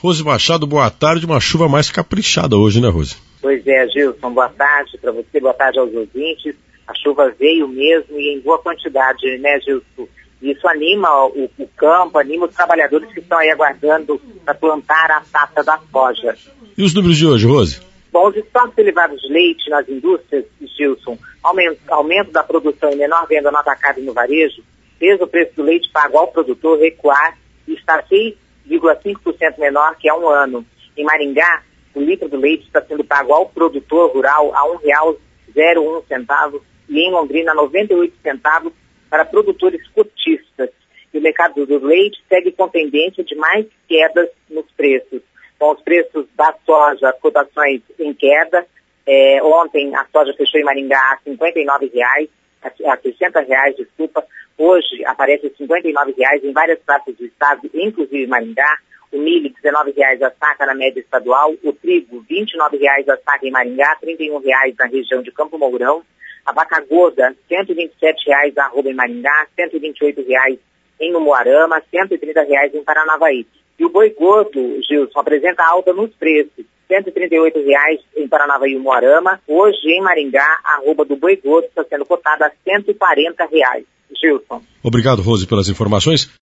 Rose Machado, boa tarde. Uma chuva mais caprichada hoje, né, Rose? Pois é, Gilson, boa tarde para você, boa tarde aos ouvintes. A chuva veio mesmo e em boa quantidade, né, Gilson? Isso anima o campo, anima os trabalhadores que estão aí aguardando para plantar a safra da soja. E os números de hoje, Rose? Bom, os estoques elevados de leite nas indústrias, Gilson, aumento da produção e menor venda no atacado e no varejo, fez o preço do leite pago ao produtor recuar e está 6,5% menor que há um ano. Em Maringá, o litro do leite está sendo pago ao produtor rural a R$ 1,01 e em Londrina 98 centavos para produtores cotistas. E o mercado do leite segue com tendência de mais quedas nos preços. Com os preços da soja, cotações em queda. Ontem a soja fechou em Maringá a R$ 59,00, a R$ 60,00, desculpa. Hoje aparece R$ 59,00 em várias praças do estado, inclusive Maringá. O milho, R$ 19,00 a saca na média estadual. O trigo, R$ 29,00 a saca em Maringá, R$ 31,00 na região de Campo Mourão. A vaca gorda, R$ 127,00 a arroba em Maringá, R$ 128,00 em Umuarama, R$ 130,00 em Paranavaí. E o boi gordo, Gilson, apresenta alta nos preços. R$ 138,00 em Paranavaí e Umuarama. Hoje, em Maringá, a arroba do boi gordo está sendo cotada a R$ 140,00. Gilson. Obrigado, Rose, pelas informações.